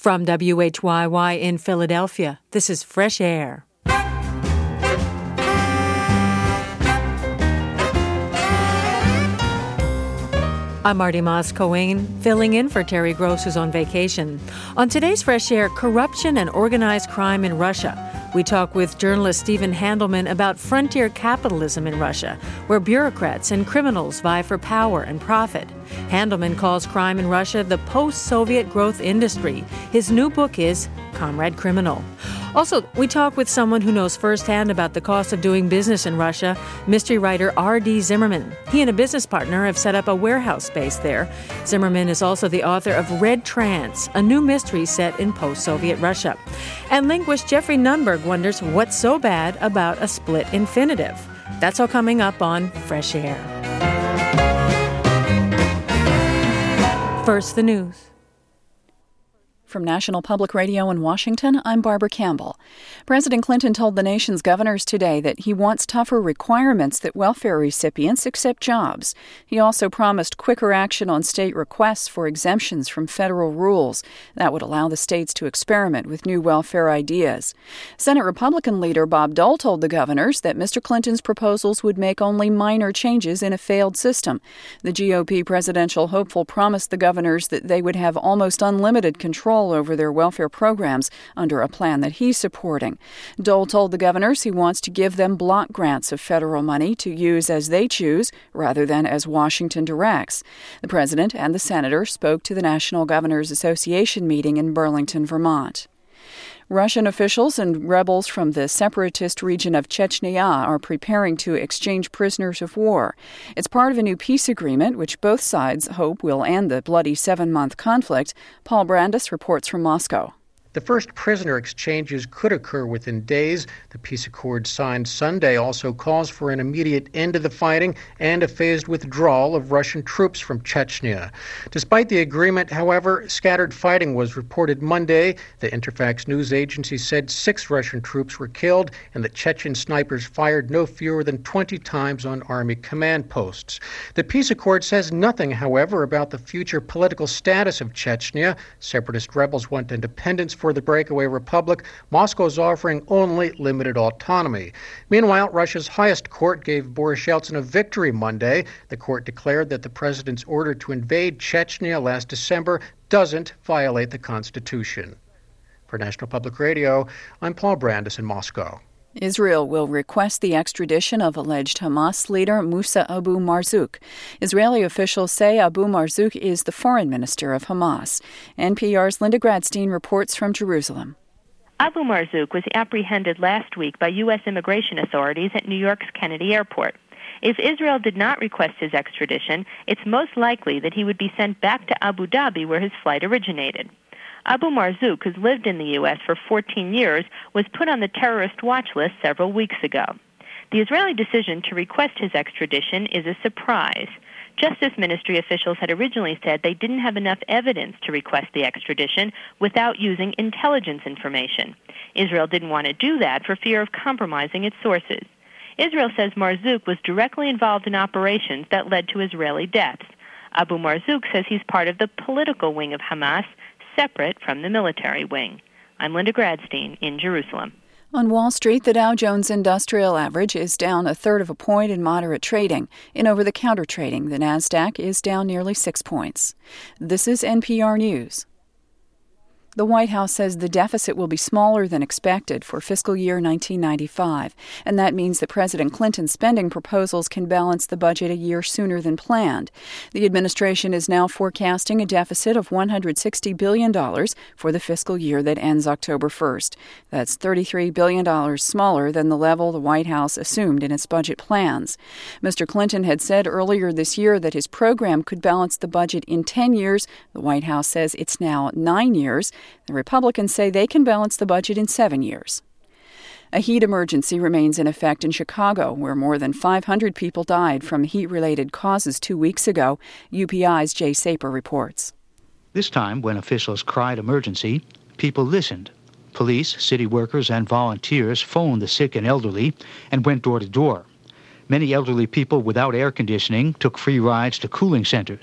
From WHYY in Philadelphia, this is Fresh Air. I'm Marty Moss-Coane, filling in for Terry Gross, who's on vacation. On today's Fresh Air, corruption and organized crime in Russia. We talk with journalist Stephen Handelman about frontier capitalism in Russia, where bureaucrats and criminals vie for power and profit. Handelman calls crime in Russia the post-Soviet growth industry. His new book is Comrade Criminal. Also, we talk with someone who knows firsthand about the cost of doing business in Russia, mystery writer R.D. Zimmerman. He and a business partner have set up a warehouse space there. Zimmerman is also the author of Red Trance, a new mystery set in post-Soviet Russia. And linguist Jeffrey Nunberg wonders what's so bad about a split infinitive. That's all coming up on Fresh Air. First, the news. From National Public Radio in Washington, I'm Barbara Campbell. President Clinton told the nation's governors today that he wants tougher requirements that welfare recipients accept jobs. He also promised quicker action on state requests for exemptions from federal rules. That would allow the states to experiment with new welfare ideas. Senate Republican leader Bob Dole told the governors that Mr. Clinton's proposals would make only minor changes in a failed system. The GOP presidential hopeful promised the governors that they would have almost unlimited control over their welfare programs under a plan that he's supporting. Dole told the governors he wants to give them block grants of federal money to use as they choose rather than as Washington directs. The president and the senator spoke to the National Governors Association meeting in Burlington, Vermont. Russian officials and rebels from the separatist region of Chechnya are preparing to exchange prisoners of war. It's part of a new peace agreement, which both sides hope will end the bloody 7-month conflict. Paul Brandis reports from Moscow. The first prisoner exchanges could occur within days. The peace accord signed Sunday also calls for an immediate end to the fighting and a phased withdrawal of Russian troops from Chechnya. Despite the agreement, however, scattered fighting was reported Monday. The Interfax news agency said 6 Russian troops were killed and that Chechen snipers fired no fewer than 20 times on army command posts. The peace accord says nothing, however, about the future political status of Chechnya. Separatist rebels want independence for the breakaway republic. Moscow is offering only limited autonomy. Meanwhile, Russia's highest court gave Boris Yeltsin a victory Monday. The court declared that the president's order to invade Chechnya last December doesn't violate the Constitution. For National Public Radio, I'm Paul Brandis in Moscow. Israel will request the extradition of alleged Hamas leader Moussa Abu Marzouk. Israeli officials say Abu Marzouk is the foreign minister of Hamas. NPR's Linda Gradstein reports from Jerusalem. Abu Marzouk was apprehended last week by U.S. immigration authorities at New York's Kennedy Airport. If Israel did not request his extradition, it's most likely that he would be sent back to Abu Dhabi, where his flight originated. Abu Marzouk, who's lived in the U.S. for 14 years, was put on the terrorist watch list several weeks ago. The Israeli decision to request his extradition is a surprise. Justice Ministry officials had originally said they didn't have enough evidence to request the extradition without using intelligence information. Israel didn't want to do that for fear of compromising its sources. Israel says Marzouk was directly involved in operations that led to Israeli deaths. Abu Marzouk says he's part of the political wing of Hamas, separate from the military wing. I'm Linda Gradstein in Jerusalem. On Wall Street, the Dow Jones Industrial Average is down 1/3 of a point in moderate trading. In over-the-counter trading, the Nasdaq is down nearly 6 points. This is NPR News. The White House says the deficit will be smaller than expected for fiscal year 1995, and that means that President Clinton's spending proposals can balance the budget a year sooner than planned. The administration is now forecasting a deficit of $160 billion for the fiscal year that ends October 1st. That's $33 billion smaller than the level the White House assumed in its budget plans. Mr. Clinton had said earlier this year that his program could balance the budget in 10 years. The White House says it's now 9 years. The Republicans say they can balance the budget in 7 years. A heat emergency remains in effect in Chicago, where more than 500 people died from heat-related causes 2 weeks ago. UPI's Jay Saper reports. This time, when officials cried emergency, people listened. Police, city workers, and volunteers phoned the sick and elderly and went door to door. Many elderly people without air conditioning took free rides to cooling centers.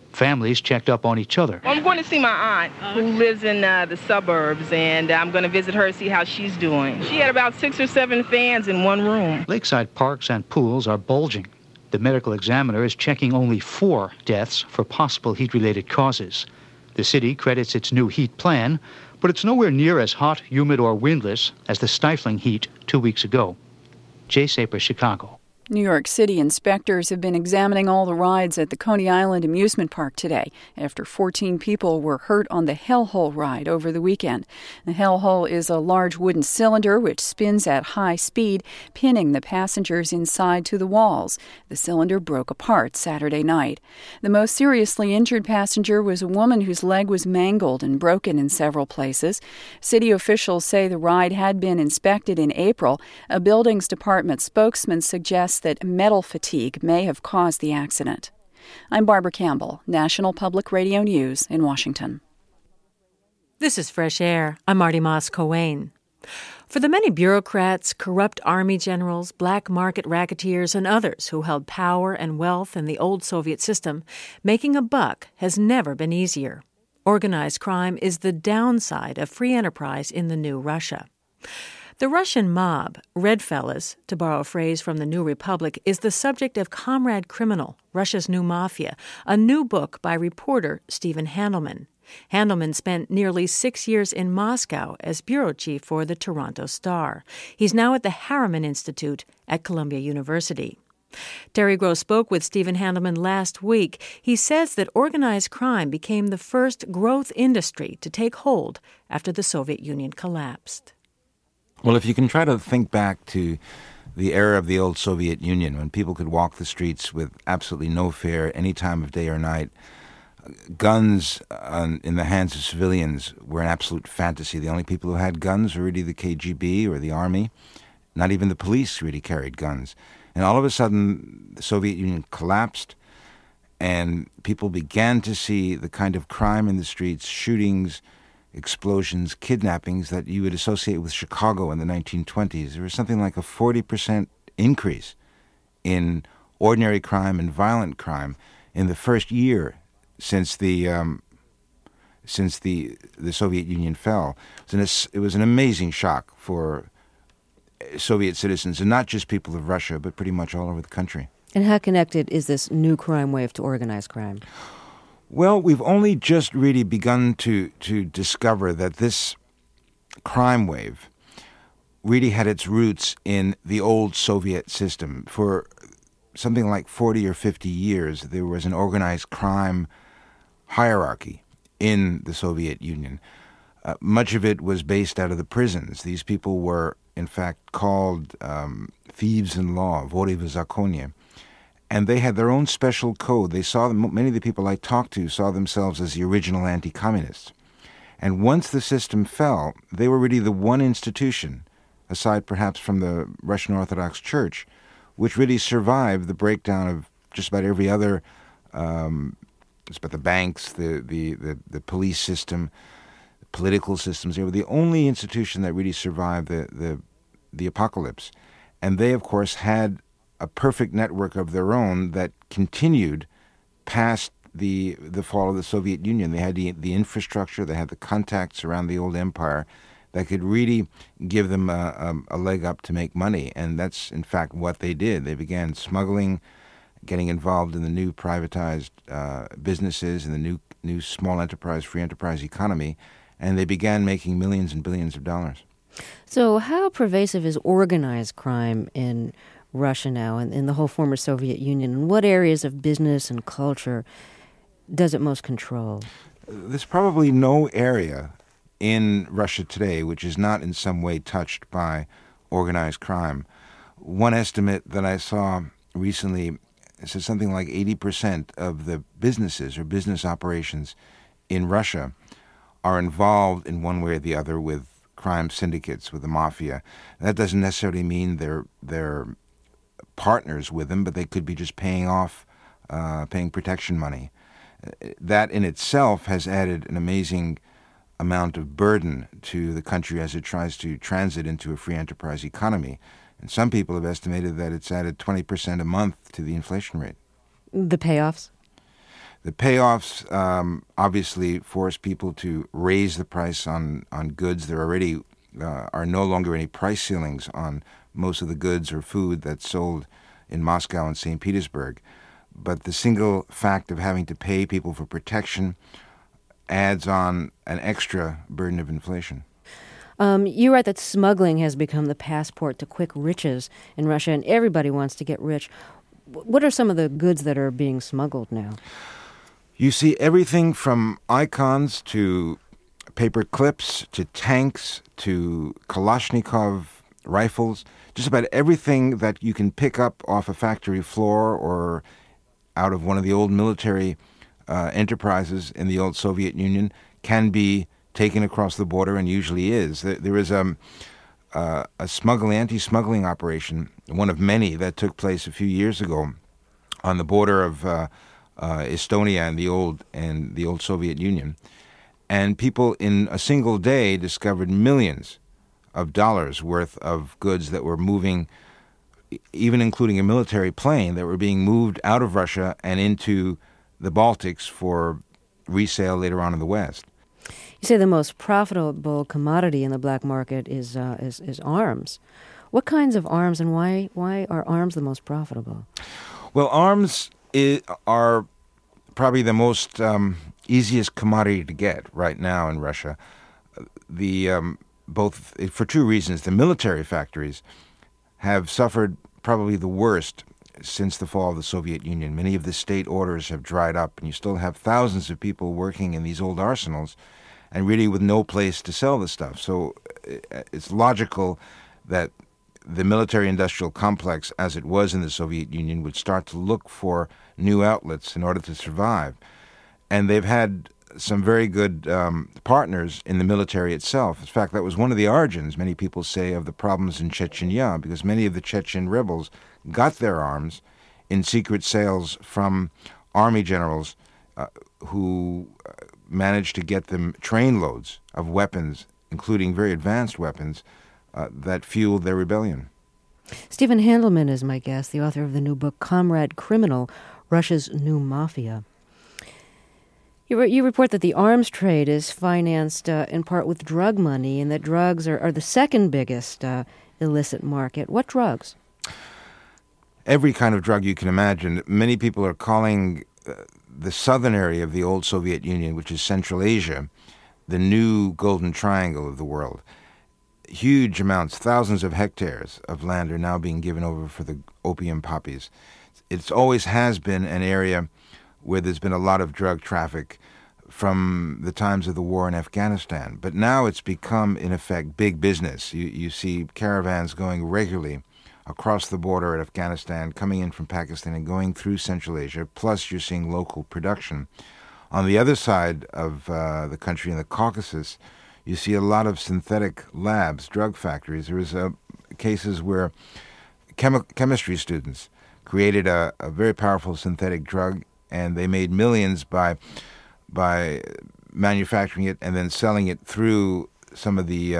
Families checked up on each other. I'm going to see my aunt who lives in the suburbs, and I'm going to visit her, see how she's doing. She had about 6 or 7 fans in one room. Lakeside parks and pools are bulging. The medical examiner is checking only 4 deaths for possible heat-related causes. The city credits its new heat plan, but it's nowhere near as hot, humid, or windless as the stifling heat 2 weeks ago. Jay Saper, Chicago. New York City inspectors have been examining all the rides at the Coney Island amusement park today after 14 people were hurt on the Hellhole ride over the weekend. The Hellhole is a large wooden cylinder which spins at high speed, pinning the passengers inside to the walls. The cylinder broke apart Saturday night. The most seriously injured passenger was a woman whose leg was mangled and broken in several places. City officials say the ride had been inspected in April. A buildings department spokesman suggests that metal fatigue may have caused the accident. I'm Barbara Campbell, National Public Radio News in Washington. This is Fresh Air. I'm Marty Moss-Coane. For the many bureaucrats, corrupt army generals, black market racketeers, and others who held power and wealth in the old Soviet system, making a buck has never been easier. Organized crime is the downside of free enterprise in the new Russia. The Russian mob, Redfellas, to borrow a phrase from the New Republic, is the subject of Comrade Criminal, Russia's New Mafia, a new book by reporter Stephen Handelman. Handelman spent nearly 6 years in Moscow as bureau chief for the Toronto Star. He's now at the Harriman Institute at Columbia University. Terry Gross spoke with Stephen Handelman last week. He says that organized crime became the first growth industry to take hold after the Soviet Union collapsed. Well, if you can try to think back to the era of the old Soviet Union, when people could walk the streets with absolutely no fear any time of day or night, guns in the hands of civilians were an absolute fantasy. The only people who had guns were really the KGB or the army. Not even the police really carried guns. And all of a sudden, the Soviet Union collapsed, and people began to see the kind of crime in the streets, shootings, explosions, kidnappings that you would associate with Chicago in the 1920s. There was something like a 40% increase in ordinary crime and violent crime in the first year since the Soviet Union fell. It was an amazing shock for Soviet citizens, and not just people of Russia, but pretty much all over the country. And how connected is this new crime wave to organized crime? Well, we've only just really begun to discover that this crime wave really had its roots in the old Soviet system. For something like 40 or 50 years, there was an organized crime hierarchy in the Soviet Union. Much of it was based out of the prisons. These people were, in fact, called thieves in law, vory v zakonie. And they had their own special code. They saw them, many of the people I talked to saw themselves as the original anti-communists. And once the system fell, they were really the one institution, aside perhaps from the Russian Orthodox Church, which really survived the breakdown of just about every other, it's about the banks, the police system, the political systems. They were the only institution that really survived the apocalypse. And they, of course, had a perfect network of their own that continued past the fall of the Soviet Union. They had the infrastructure, they had the contacts around the old empire that could really give them a leg up to make money. And that's, in fact, what they did. They began smuggling, getting involved in the new privatized businesses and the new small enterprise, free enterprise economy, and they began making millions and billions of dollars. So how pervasive is organized crime in Russia now and in the whole former Soviet Union? And what areas of business and culture does it most control? There's probably no area in Russia today which is not in some way touched by organized crime. One estimate that I saw recently says something like 80% of the businesses or business operations in Russia are involved in one way or the other with crime syndicates, with the mafia. That doesn't necessarily mean they're partners with them, but they could be just paying protection money. That in itself has added an amazing amount of burden to the country as it tries to transit into a free enterprise economy. And some people have estimated that it's added 20% a month to the inflation rate. The payoffs? The payoffs obviously force people to raise the price on goods. There already are no longer any price ceilings on most of the goods or food that's sold in Moscow and St. Petersburg. But the single fact of having to pay people for protection adds on an extra burden of inflation. You write that smuggling has become the passport to quick riches in Russia, and everybody wants to get rich. What are some of the goods that are being smuggled now? You see everything from icons to paper clips to tanks to Kalashnikov rifles, just about everything that you can pick up off a factory floor or out of one of the old military enterprises in the old Soviet Union can be taken across the border, and usually is. There is a anti-smuggling operation, one of many that took place a few years ago on the border of Estonia and the old Soviet Union, and people in a single day discovered millions of dollars worth of goods that were moving, even including a military plane, that were being moved out of Russia and into the Baltics for resale later on in the West. You say the most profitable commodity in the black market is arms. What kinds of arms, and why are arms the most profitable? Well, arms are probably the most easiest commodity to get right now in Russia. Both for two reasons. The military factories have suffered probably the worst since the fall of the Soviet Union. Many of the state orders have dried up, and you still have thousands of people working in these old arsenals and really with no place to sell the stuff. So it's logical that the military-industrial complex, as it was in the Soviet Union, would start to look for new outlets in order to survive. And they've had some very good partners in the military itself. In fact, that was one of the origins, many people say, of the problems in Chechnya, because many of the Chechen rebels got their arms in secret sales from army generals who managed to get them trainloads of weapons, including very advanced weapons, that fueled their rebellion. Stephen Handelman is my guest, the author of the new book, Comrade Criminal, Russia's New Mafia. You report that the arms trade is financed in part with drug money, and that drugs are the second biggest illicit market. What drugs? Every kind of drug you can imagine. Many people are calling the southern area of the old Soviet Union, which is Central Asia, the new golden triangle of the world. Huge amounts, thousands of hectares of land are now being given over for the opium poppies. It always has been an area where there's been a lot of drug traffic from the times of the war in Afghanistan. But now it's become, in effect, big business. You see caravans going regularly across the border at Afghanistan, coming in from Pakistan and going through Central Asia, plus you're seeing local production. On the other side of the country, in the Caucasus, you see a lot of synthetic labs, drug factories. There was cases where chemistry students created a very powerful synthetic drug, and they made millions by manufacturing it and then selling it through some of the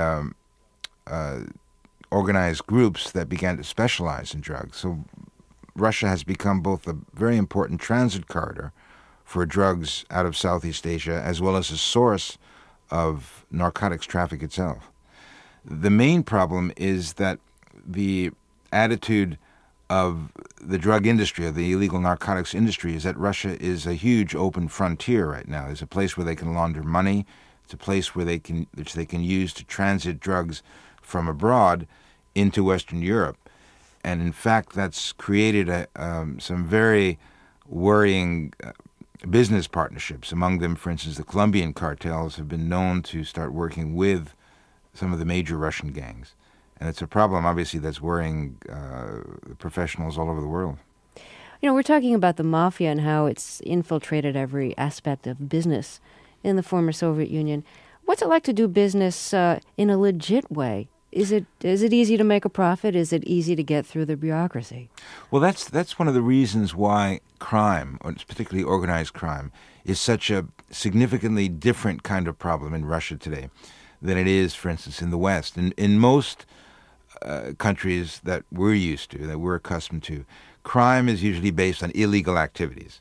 organized groups that began to specialize in drugs. So Russia has become both a very important transit corridor for drugs out of Southeast Asia, as well as a source of narcotics traffic itself. The main problem is that the attitude of the drug industry, of the illegal narcotics industry, is that Russia is a huge open frontier right now. It's a place where they can launder money. It's a place where they can use to transit drugs from abroad into Western Europe. And in fact, that's created some very worrying business partnerships. Among them, for instance, the Colombian cartels have been known to start working with some of the major Russian gangs. And it's a problem, obviously, that's worrying professionals all over the world. You know, we're talking about the mafia and how it's infiltrated every aspect of business in the former Soviet Union. What's it like to do business in a legit way? Is it easy to make a profit? Is it easy to get through the bureaucracy? Well, that's one of the reasons why crime, or particularly organized crime, is such a significantly different kind of problem in Russia today than it is, for instance, in the West. In most countries that we're used to, that we're accustomed to, crime is usually based on illegal activities.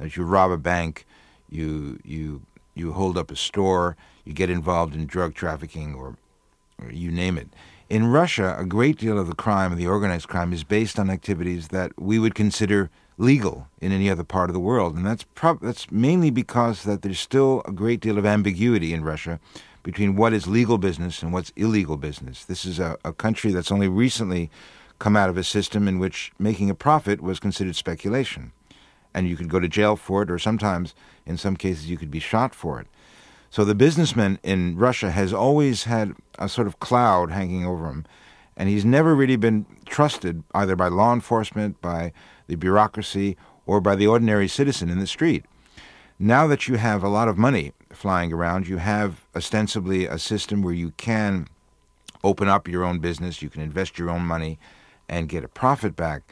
That you rob a bank, you hold up a store, you get involved in drug trafficking, or you name it. In Russia, a great deal of the crime, the organized crime, is based on activities that we would consider legal in any other part of the world. And that's mainly because that there's still a great deal of ambiguity in Russia between what is legal business and what's illegal business. This is a country that's only recently come out of a system in which making a profit was considered speculation. And you could go to jail for it, or sometimes, in some cases, you could be shot for it. So the businessman in Russia has always had a sort of cloud hanging over him, and he's never really been trusted either by law enforcement, by the bureaucracy, or by the ordinary citizen in the street. Now that you have a lot of money flying around, you have ostensibly a system where you can open up your own business, you can invest your own money and get a profit back.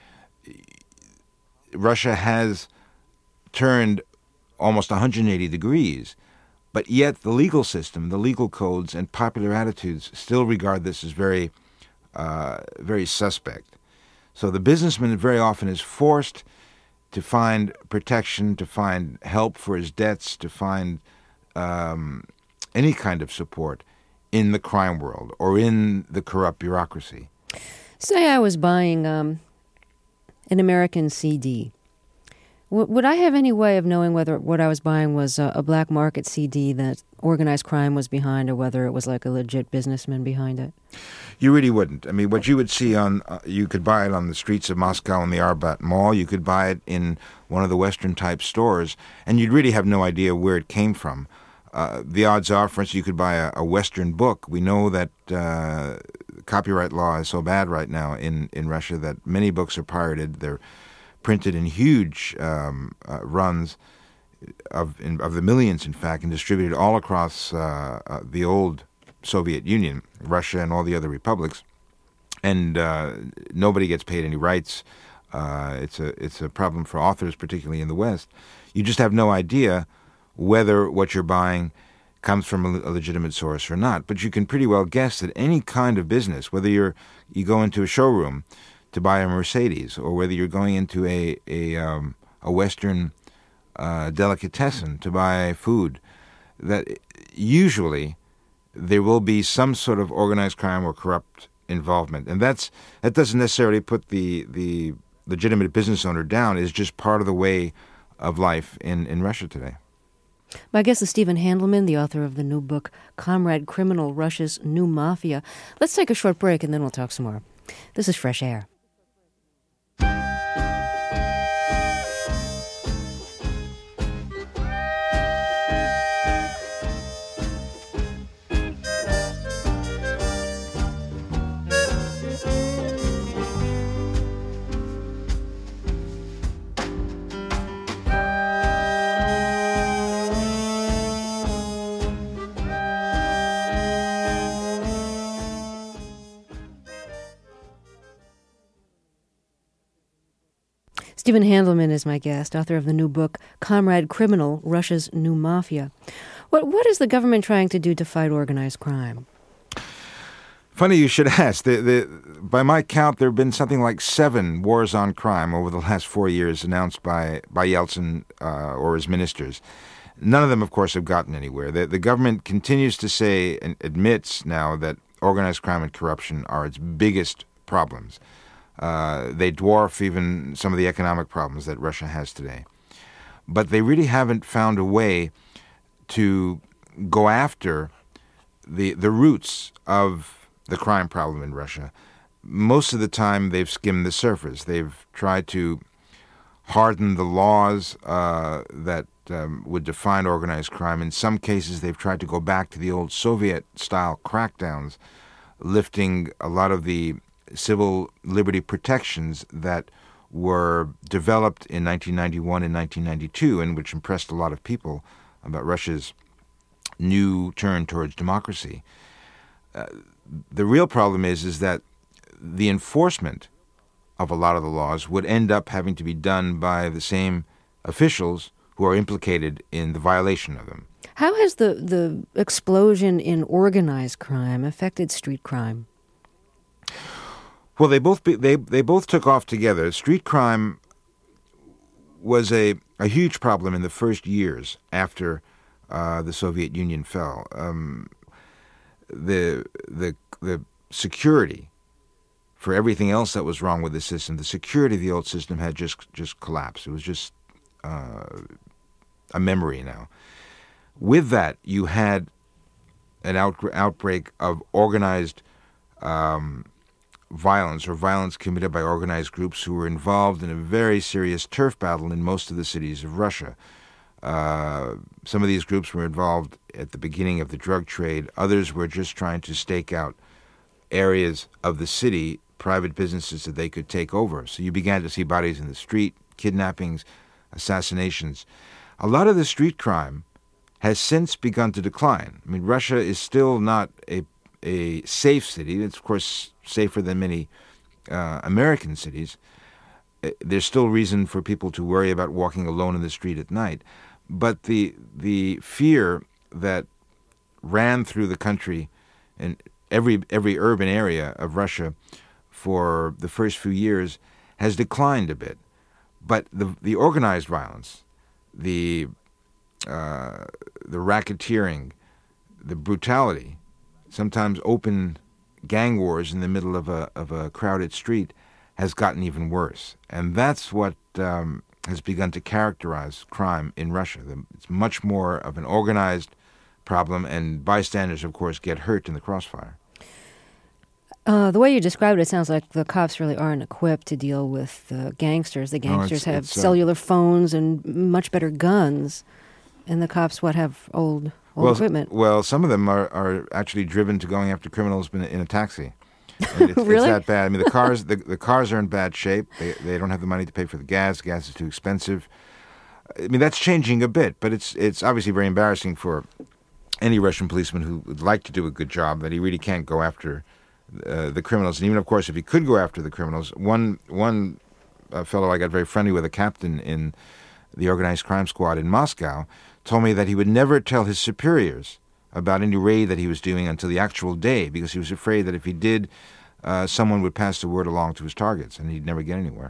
Russia has turned almost 180 degrees, but yet the legal system, the legal codes, and popular attitudes still regard this as very suspect. So the businessman very often is forced to find protection, to find help for his debts, to find any kind of support in the crime world or in the corrupt bureaucracy. Say I was buying an American CD. Would I have any way of knowing whether what I was buying was a black market CD that organized crime was behind, or whether it was like a legit businessman behind it? You really wouldn't. I mean, what you would see you could buy it on the streets of Moscow in the Arbat Mall. You could buy it in one of the Western-type stores, and you'd really have no idea where it came from. The odds are, for instance, you could buy a Western book. We know that copyright law is so bad right now in Russia that many books are pirated. They're printed in huge runs of the millions, in fact, and distributed all across the old Soviet Union, Russia, and all the other republics. And nobody gets paid any rights. It's a problem for authors, particularly in the West. You just have no idea whether what you're buying comes from a legitimate source or not. But you can pretty well guess that any kind of business, whether you go into a showroom to buy a Mercedes, or whether you're going into a Western delicatessen to buy food, that usually there will be some sort of organized crime or corrupt involvement. And that doesn't necessarily put the legitimate business owner down. It's just part of the way of life in Russia today. My guest is Stephen Handelman, the author of the new book, Comrade Criminal, Russia's New Mafia. Let's take a short break and then we'll talk some more. This is Fresh Air. Stephen Handelman is my guest, author of the new book, Comrade Criminal, Russia's New Mafia. What is the government trying to do to fight organized crime? Funny you should ask. By my count, there have been something like 7 wars on crime over the last 4 years announced by Yeltsin or his ministers. None of them, of course, have gotten anywhere. The government continues to say and admits now that organized crime and corruption are its biggest problems. They dwarf even some of the economic problems that Russia has today. But they really haven't found a way to go after the roots of the crime problem in Russia. Most of the time, they've skimmed the surface. They've tried to harden the laws that would define organized crime. In some cases, they've tried to go back to the old Soviet-style crackdowns, lifting a lot of the civil liberty protections that were developed in 1991 and 1992, and which impressed a lot of people about Russia's new turn towards democracy. The real problem is that the enforcement of a lot of the laws would end up having to be done by the same officials who are implicated in the violation of them. How has the explosion in organized crime affected street crime? Well, they both took off together. Street crime was a huge problem in the first years after the Soviet Union fell. The security for everything else that was wrong with the system, the security of the old system had just collapsed. It was just a memory now. With that, you had an outbreak of organized violence, or violence committed by organized groups who were involved in a very serious turf battle in most of the cities of Russia. Some of these groups were involved at the beginning of the drug trade. Others were just trying to stake out areas of the city, private businesses that they could take over. So you began to see bodies in the street, kidnappings, assassinations. A lot of the street crime has since begun to decline. I mean, Russia is still not a safe city. It's, of course, safer than many American cities. There's still reason for people to worry about walking alone in the street at night. But the fear that ran through the country and every urban area of Russia for the first few years has declined a bit. But the organized violence, the racketeering, the brutality, sometimes open gang wars in the middle of a crowded street, has gotten even worse. And that's what has begun to characterize crime in Russia. It's much more of an organized problem, and bystanders, of course, get hurt in the crossfire. The way you described it sounds like the cops really aren't equipped to deal with the gangsters. The gangsters have cellular phones and much better guns, and the cops, have old equipment. Well, some of them are actually driven to going after criminals in a taxi. It's Really? It's that bad. I mean, the cars are in bad shape. They don't have the money to pay for the gas. Gas is too expensive. I mean, that's changing a bit, but it's obviously very embarrassing for any Russian policeman who would like to do a good job that he really can't go after the criminals. And even, of course, if he could go after the criminals, one fellow I got very friendly with, a captain in the organized crime squad in Moscow, told me that he would never tell his superiors about any raid that he was doing until the actual day, because he was afraid that if he did, someone would pass the word along to his targets, and he'd never get anywhere.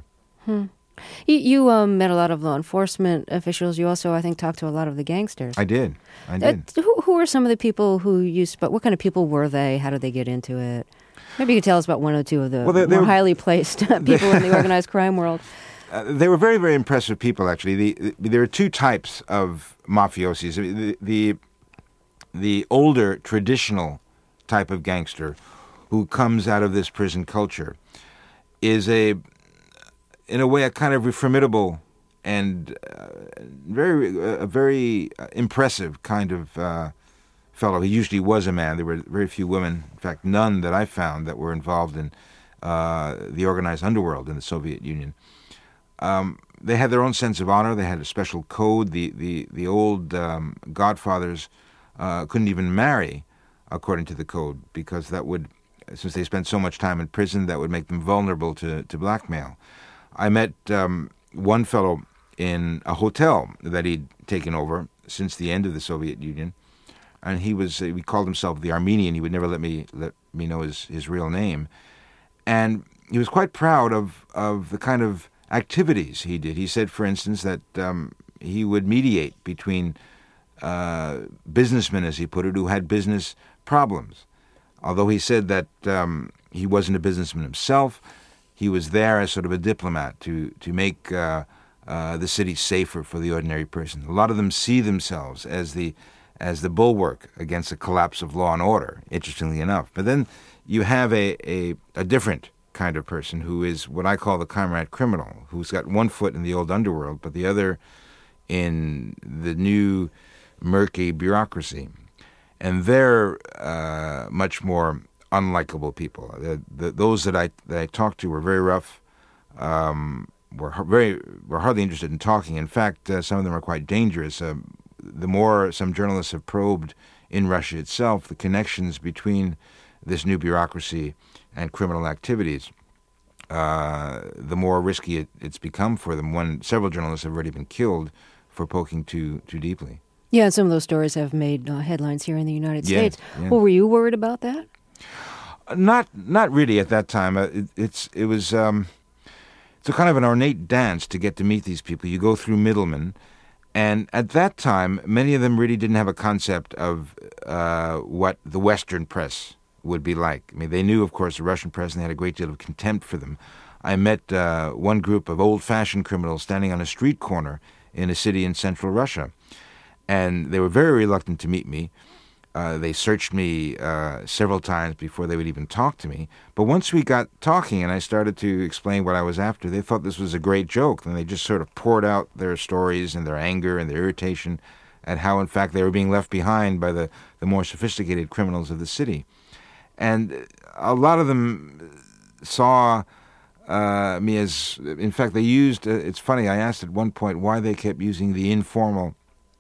You met a lot of law enforcement officials. You also, I think, talked to a lot of the gangsters. I did. Who were some of the people who you spoke? What kind of people were they? How did they get into it? Maybe you could tell us about one or two of the more highly placed people in the organized crime world. They were very, very impressive people, actually. There are two types of mafiosis. The older, traditional type of gangster who comes out of this prison culture is in a way, a kind of formidable and very impressive kind of fellow. He usually was a man. There were very few women, in fact, none that I found that were involved in the organized underworld in the Soviet Union. They had their own sense of honor. They had a special code. The old godfathers couldn't even marry according to the code, because that would, since they spent so much time in prison, that would make them vulnerable to blackmail. I met one fellow in a hotel that he'd taken over since the end of the Soviet Union, and he called himself the Armenian. He would never let me know his real name, and he was quite proud of the kind of activities he did. He said, for instance, that he would mediate between businessmen, as he put it, who had business problems. Although he said that he wasn't a businessman himself, he was there as sort of a diplomat to make the city safer for the ordinary person. A lot of them see themselves as the bulwark against the collapse of law and order, interestingly enough. But then you have a different kind of person who is what I call the comrade criminal, who's got one foot in the old underworld, but the other in the new murky bureaucracy. And they're much more unlikable people. Those that I talked to were very rough, were hardly interested in talking. In fact, some of them are quite dangerous. The more some journalists have probed in Russia itself, the connections between this new bureaucracy and criminal activities, the more risky it's become for them. Several journalists have already been killed for poking too deeply. Yeah, and some of those stories have made headlines here in the United States. Yeah. Well, were you worried about that? Not really at that time. It's it's a kind of an ornate dance to get to meet these people. You go through middlemen, and at that time, many of them really didn't have a concept of what the Western press would be like. I mean, they knew, of course, the Russian press, and they had a great deal of contempt for them. I met one group of old-fashioned criminals standing on a street corner in a city in central Russia, and they were very reluctant to meet me. They searched me several times before they would even talk to me. But once we got talking and I started to explain what I was after, they thought this was a great joke, and they just sort of poured out their stories and their anger and their irritation at how, in fact, they were being left behind by the more sophisticated criminals of the city. And a lot of them saw me as, in fact, they used, it's funny, I asked at one point why they kept using the informal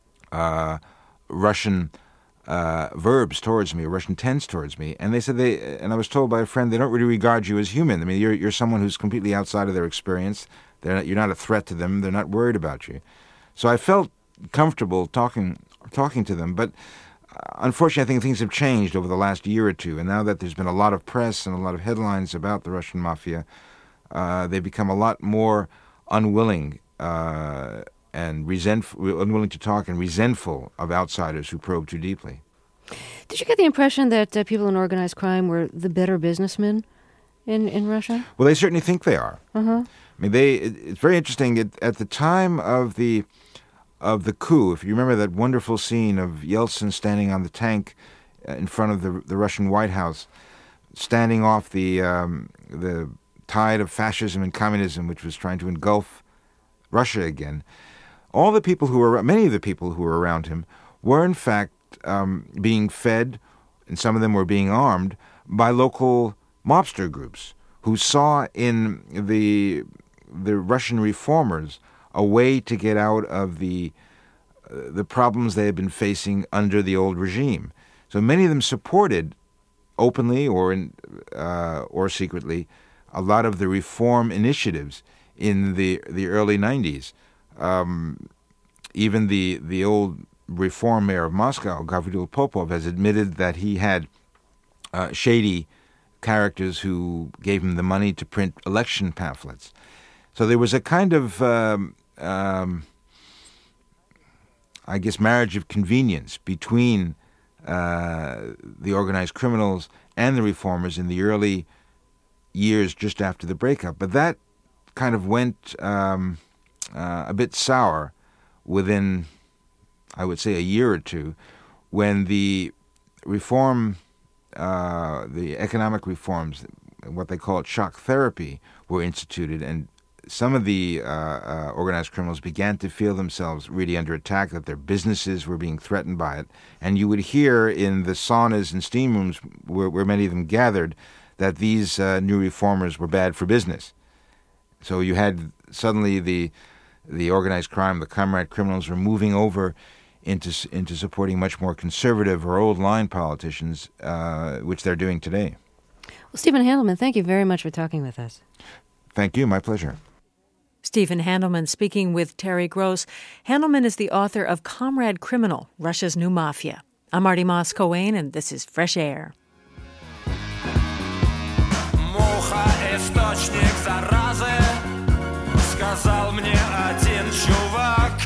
Russian verbs towards me, or Russian tense towards me, and they said and I was told by a friend, they don't really regard you as human. I mean, you're someone who's completely outside of their experience. You're not a threat to them. They're not worried about you. So I felt comfortable talking to them, but unfortunately, I think things have changed over the last year or two, and now that there's been a lot of press and a lot of headlines about the Russian mafia, they've become a lot more unwilling and unwilling to talk and resentful of outsiders who probe too deeply. Did you get the impression that people in organized crime were the better businessmen in Russia? Well, they certainly think they are. Uh-huh. I mean, it's very interesting. At the time of the coup, if you remember that wonderful scene of Yeltsin standing on the tank in front of the Russian White House, standing off the tide of fascism and communism, which was trying to engulf Russia again. Many of the people who were around him were in fact being fed, and some of them were being armed by local mobster groups who saw in the Russian reformers a way to get out of the problems they had been facing under the old regime. So many of them supported, openly or secretly, a lot of the reform initiatives in the early 90s. Even the old reform mayor of Moscow, Gavril Popov, has admitted that he had shady characters who gave him the money to print election pamphlets. So there was a kind of, I guess, marriage of convenience between the organized criminals and the reformers in the early years just after the breakup. But that kind of went a bit sour within, I would say, a year or two, when the economic reforms, what they call shock therapy, were instituted, and some of the organized criminals began to feel themselves really under attack, that their businesses were being threatened by it. And you would hear in the saunas and steam rooms where many of them gathered that these new reformers were bad for business. So you had suddenly the organized crime, the comrade criminals, were moving over into supporting much more conservative or old-line politicians, which they're doing today. Well, Stephen Handelman, thank you very much for talking with us. Thank you. My pleasure. Stephen Handelman speaking with Terry Gross. Handelman is the author of Comrade Criminal, Russia's New Mafia. I'm Marty Moss-Coane, and this is Fresh Air. Источник заразы, сказал мне один чувак.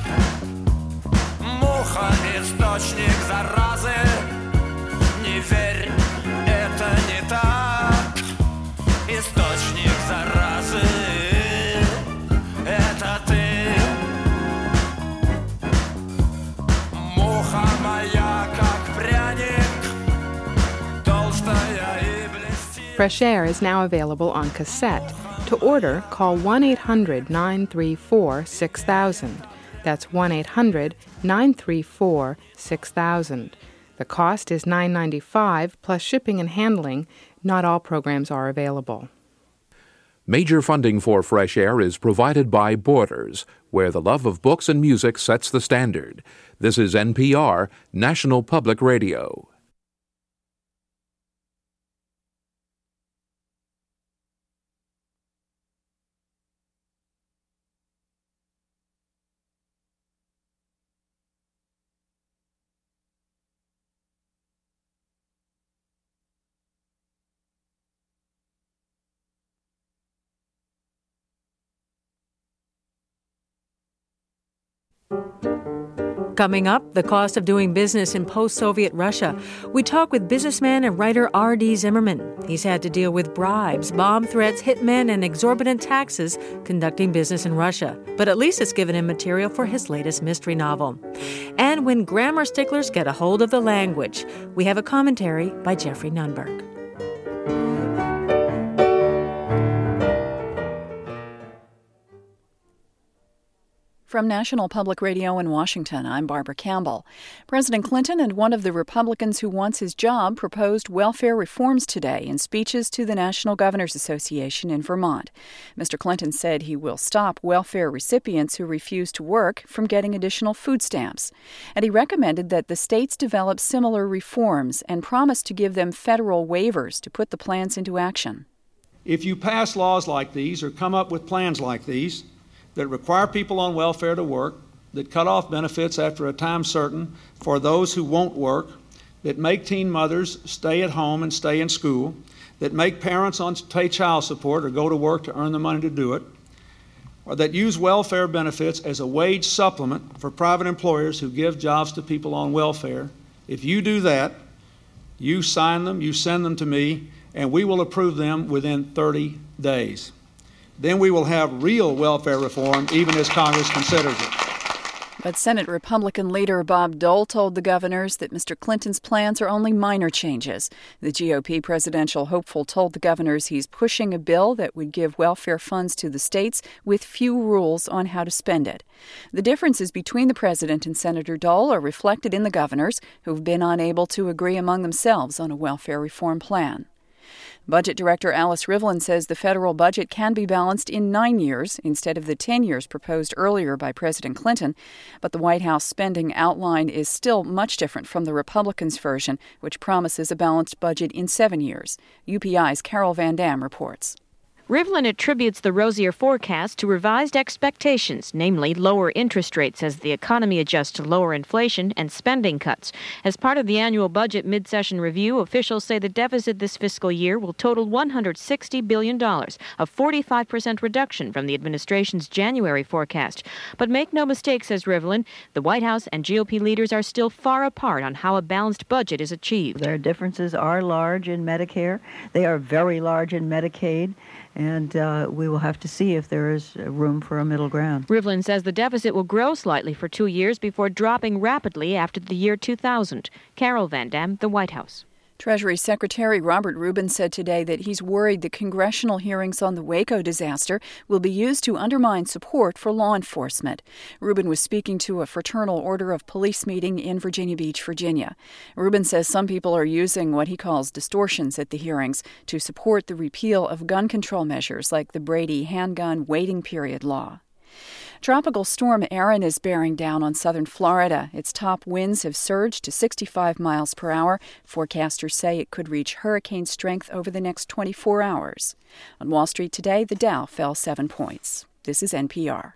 Муха, источник заразы, не верь, это не так. Источник заразы, это ты. Муха моя, как пряник, толстая и блестит. Fresh Air is now available on cassette. To order, call 1-800-934-6000. That's 1-800-934-6000. The cost is $9.95 plus shipping and handling. Not all programs are available. Major funding for Fresh Air is provided by Borders, where the love of books and music sets the standard. This is NPR, National Public Radio. Coming up, the cost of doing business in post-Soviet Russia. We talk with businessman and writer R.D. Zimmerman. He's had to deal with bribes, bomb threats, hitmen, and exorbitant taxes conducting business in Russia. But at least it's given him material for his latest mystery novel. And when grammar sticklers get a hold of the language, we have a commentary by Jeffrey Nunberg. From National Public Radio in Washington, I'm Barbara Campbell. President Clinton and one of the Republicans who wants his job proposed welfare reforms today in speeches to the National Governors Association in Vermont. Mr. Clinton said he will stop welfare recipients who refuse to work from getting additional food stamps. And he recommended that the states develop similar reforms and promised to give them federal waivers to put the plans into action. If you pass laws like these or come up with plans like these, that require people on welfare to work, that cut off benefits after a time certain for those who won't work, that make teen mothers stay at home and stay in school, that make parents pay child support or go to work to earn the money to do it, or that use welfare benefits as a wage supplement for private employers who give jobs to people on welfare. If you do that, you sign them, you send them to me, and we will approve them within 30 days. Then we will have real welfare reform, even as Congress considers it. But Senate Republican leader Bob Dole told the governors that Mr. Clinton's plans are only minor changes. The GOP presidential hopeful told the governors he's pushing a bill that would give welfare funds to the states with few rules on how to spend it. The differences between the president and Senator Dole are reflected in the governors, who've been unable to agree among themselves on a welfare reform plan. Budget Director Alice Rivlin says the federal budget can be balanced in 9 years instead of the 10 years proposed earlier by President Clinton. But the White House spending outline is still much different from the Republicans' version, which promises a balanced budget in 7 years. UPI's Carol Van Dam reports. Rivlin attributes the rosier forecast to revised expectations, namely lower interest rates as the economy adjusts to lower inflation and spending cuts. As part of the annual budget mid-session review, officials say the deficit this fiscal year will total $160 billion, a 45% reduction from the administration's January forecast. But make no mistake, says Rivlin, the White House and GOP leaders are still far apart on how a balanced budget is achieved. Their differences are large in Medicare. They are very large in Medicaid. And we will have to see if there is room for a middle ground. Rivlin says the deficit will grow slightly for 2 years before dropping rapidly after the year 2000. Carol Van Dam, the White House. Treasury Secretary Robert Rubin said today that he's worried the congressional hearings on the Waco disaster will be used to undermine support for law enforcement. Rubin was speaking to a Fraternal Order of Police meeting in Virginia Beach, Virginia. Rubin says some people are using what he calls distortions at the hearings to support the repeal of gun control measures like the Brady handgun waiting period law. Tropical storm Erin is bearing down on southern Florida. Its top winds have surged to 65 miles per hour. Forecasters say it could reach hurricane strength over the next 24 hours. On Wall Street today, the Dow fell 7 points. This is NPR.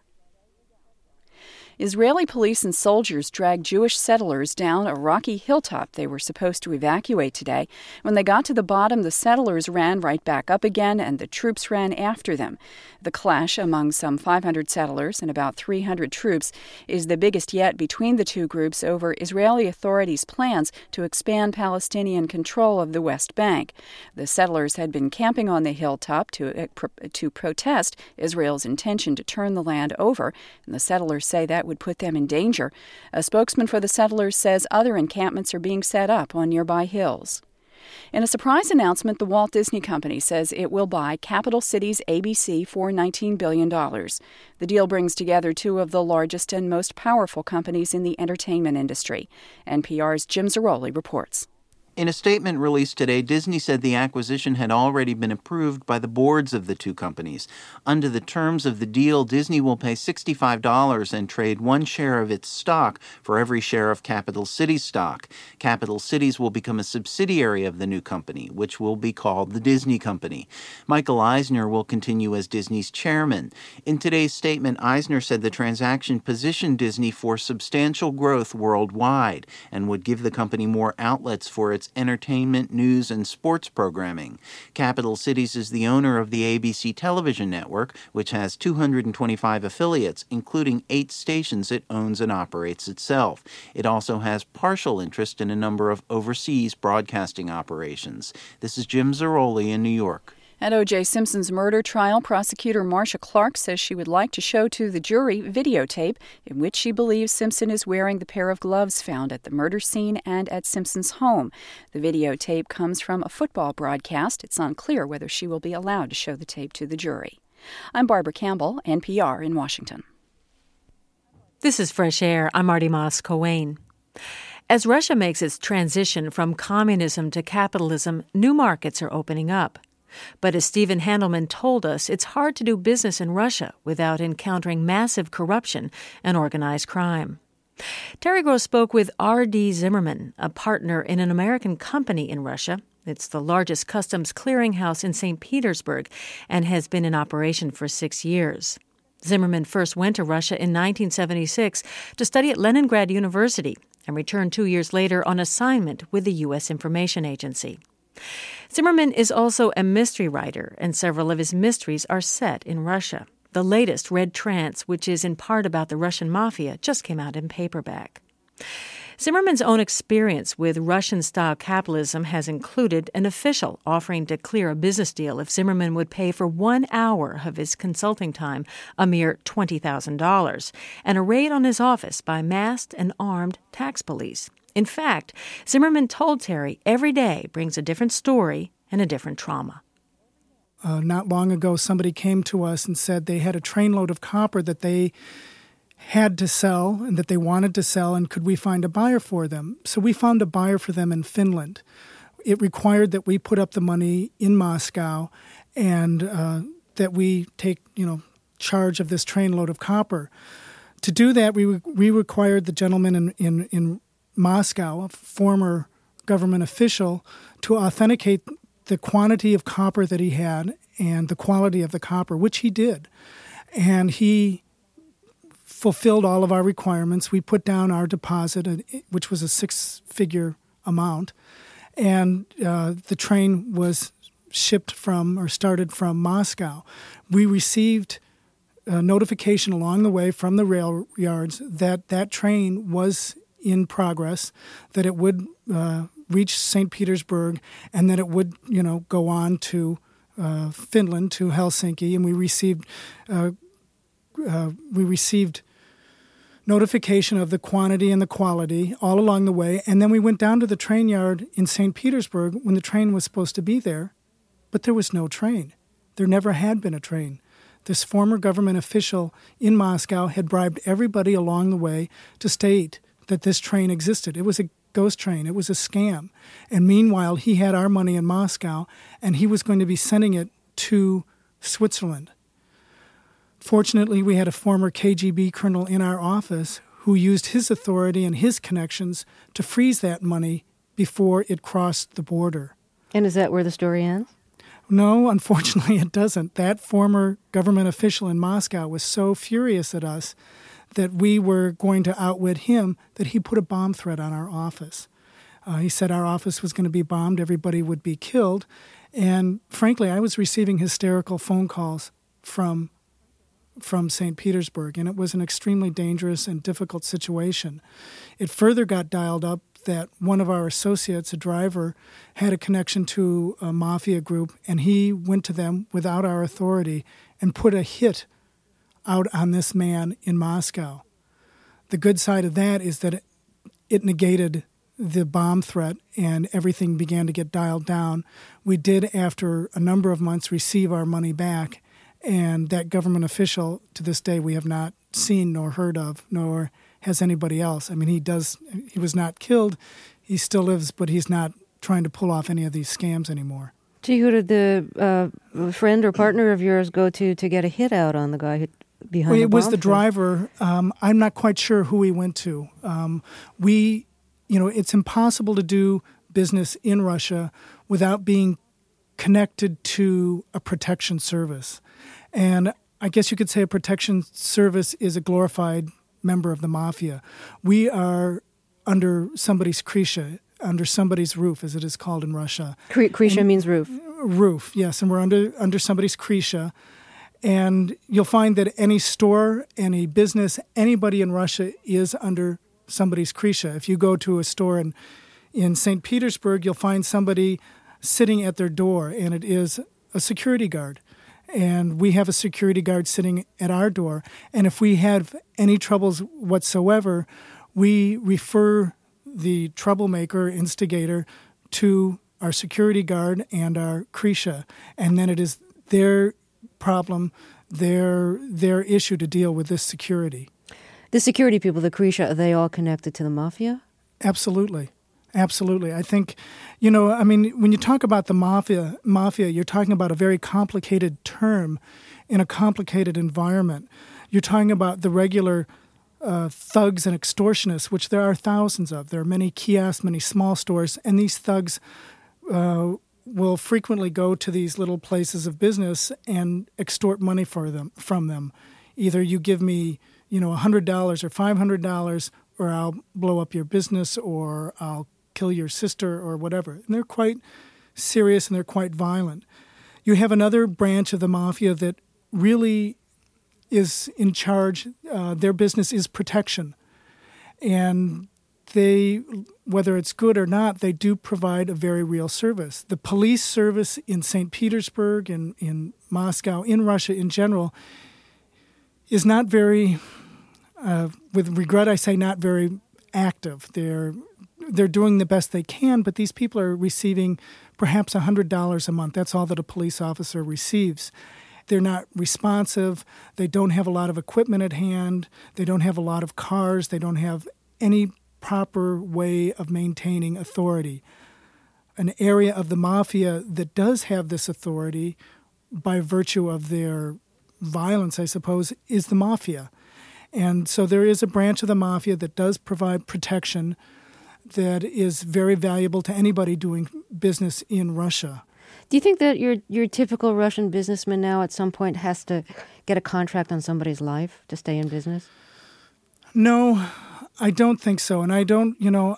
Israeli police and soldiers dragged Jewish settlers down a rocky hilltop they were supposed to evacuate today. When they got to the bottom, the settlers ran right back up again, and the troops ran after them. The clash among some 500 settlers and about 300 troops is the biggest yet between the two groups over Israeli authorities' plans to expand Palestinian control of the West Bank. The settlers had been camping on the hilltop to protest Israel's intention to turn the land over, and the settlers say that would put them in danger. A spokesman for the settlers says other encampments are being set up on nearby hills. In a surprise announcement, the Walt Disney Company says it will buy Capital Cities ABC for $19 billion. The deal brings together two of the largest and most powerful companies in the entertainment industry. NPR's Jim Zarroli reports. In a statement released today, Disney said the acquisition had already been approved by the boards of the two companies. Under the terms of the deal, Disney will pay $65 and trade 1 share of its stock for every share of Capital Cities stock. Capital Cities will become a subsidiary of the new company, which will be called the Disney Company. Michael Eisner will continue as Disney's chairman. In today's statement, Eisner said the transaction positioned Disney for substantial growth worldwide and would give the company more outlets for its its entertainment, news, and sports programming. Capital Cities is the owner of the ABC television network, which has 225 affiliates, including 8 stations it owns and operates itself. It also has partial interest in a number of overseas broadcasting operations. This is Jim Zaroli in New York. At O.J. Simpson's murder trial, prosecutor Marcia Clark says she would like to show to the jury videotape in which she believes Simpson is wearing the pair of gloves found at the murder scene and at Simpson's home. The videotape comes from a football broadcast. It's unclear whether she will be allowed to show the tape to the jury. I'm Barbara Campbell, NPR in Washington. This is Fresh Air. I'm Marty Moss-Coane. As Russia makes its transition from communism to capitalism, new markets are opening up. But as Stephen Handelman told us, it's hard to do business in Russia without encountering massive corruption and organized crime. Terry Gross spoke with R.D. Zimmerman, a partner in an American company in Russia. It's the largest customs clearinghouse in St. Petersburg and has been in operation for 6 years. Zimmerman first went to Russia in 1976 to study at Leningrad University and returned 2 years later on assignment with the U.S. Information Agency. Zimmerman is also a mystery writer, and several of his mysteries are set in Russia. The latest, Red Trance, which is in part about the Russian mafia, just came out in paperback. Zimmerman's own experience with Russian-style capitalism has included an official offering to clear a business deal if Zimmerman would pay for 1 hour of his consulting time, a mere $20,000, and a raid on his office by masked and armed tax police. In fact, Zimmerman told Terry every day brings a different story and a different trauma. Not long ago, somebody came to us and said they had a trainload of copper that they had to sell and that they wanted to sell, and could we find a buyer for them? So we found a buyer for them in Finland. It required that we put up the money in Moscow and that we take, charge of this trainload of copper. To do that, we required the gentleman in Moscow, a former government official, to authenticate the quantity of copper that he had and the quality of the copper, which he did. And he fulfilled all of our requirements. We put down our deposit, which was a 6-figure amount, and the train was started from Moscow. We received notification along the way from the rail yards that train was in progress, that it would reach St. Petersburg, and that it would, go on to Finland, to Helsinki. And we received notification of the quantity and the quality all along the way. And then we went down to the train yard in St. Petersburg when the train was supposed to be there, but there was no train. There never had been a train. This former government official in Moscow had bribed everybody along the way to state that this train existed. It was a ghost train. It was a scam. And meanwhile, he had our money in Moscow, and he was going to be sending it to Switzerland. Fortunately, we had a former KGB colonel in our office who used his authority and his connections to freeze that money before it crossed the border. And is that where the story ends? No, unfortunately it doesn't. That former government official in Moscow was so furious at us that we were going to outwit him, that he put a bomb threat on our office. He said our office was going to be bombed, everybody would be killed. And frankly, I was receiving hysterical phone calls from St. Petersburg, and it was an extremely dangerous and difficult situation. It further got dialed up that one of our associates, a driver, had a connection to a mafia group, and he went to them without our authority and put a hit out on this man in Moscow. The good side of that is that it negated the bomb threat and everything began to get dialed down. We did, after a number of months, receive our money back, and that government official, to this day, we have not seen nor heard of, nor has anybody else. I mean, he was not killed. He still lives, but he's not trying to pull off any of these scams anymore. Gee, who did the friend or partner of yours go to get a hit out on the guy behind the bomb? It was the driver. I'm not quite sure who he went to. It's impossible to do business in Russia without being connected to a protection service. And I guess you could say a protection service is a glorified member of the mafia. We are under somebody's krisha. under somebody's roof, as it is called in Russia. Krisha means roof. Roof, yes, and we're under somebody's Krisha. And you'll find that any store, any business, anybody in Russia is under somebody's Krisha. If you go to a store in St. Petersburg, you'll find somebody sitting at their door, and it is a security guard. And we have a security guard sitting at our door. And if we have any troubles whatsoever, we refer the troublemaker, instigator, to our security guard and our Krisha. And then it is their problem, their issue to deal with this security. The security people, the Krisha, are they all connected to the mafia? Absolutely. Absolutely. I think, when you talk about the mafia, you're talking about a very complicated term in a complicated environment. You're talking about the regular thugs and extortionists, which there are thousands of. There are many kiosks, many small stores, and these thugs will frequently go to these little places of business and extort money from them. Either you give me, $100 or $500, or I'll blow up your business, or I'll kill your sister, or whatever. And they're quite serious and they're quite violent. You have another branch of the mafia that really is in charge. Their business is protection. And they, whether it's good or not, they do provide a very real service. The police service in St. Petersburg and in Moscow, in Russia in general, is not very, with regret I say, not very active. They're doing the best they can, but these people are receiving perhaps $100 a month. That's all that a police officer receives. They're not responsive. They don't have a lot of equipment at hand. They don't have a lot of cars. They don't have any proper way of maintaining authority. An area of the mafia that does have this authority by virtue of their violence, I suppose, is the mafia. And so there is a branch of the mafia that does provide protection that is very valuable to anybody doing business in Russia. Do you think that your typical Russian businessman now at some point has to get a contract on somebody's life to stay in business? No, I don't think so. And I don't, you